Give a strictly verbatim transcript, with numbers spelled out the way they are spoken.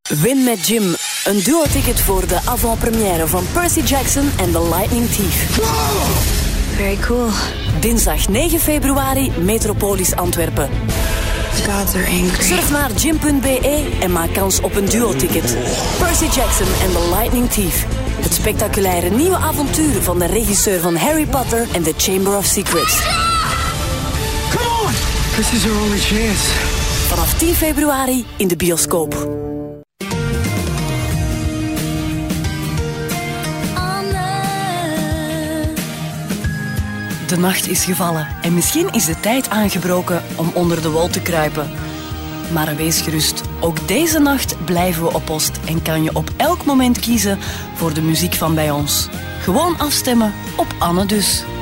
Win met Jim een duo-ticket voor de avant-première van Percy Jackson en The Lightning Thief. Wow. Very cool. Dinsdag negen februari, Metropolis Antwerpen. The gods are angry. Surf naar jim punt b e en maak kans op een duo-ticket. Percy Jackson en The Lightning Thief. Het spectaculaire nieuwe avontuur van de regisseur van Harry Potter en The Chamber of Secrets. Come on! This is our only chance. Vanaf tien februari in de bioscoop. De nacht is gevallen en misschien is de tijd aangebroken om onder de wol te kruipen. Maar wees gerust, ook deze nacht blijven we op post en kan je op elk moment kiezen voor de muziek van bij ons. Gewoon afstemmen op Anne dus.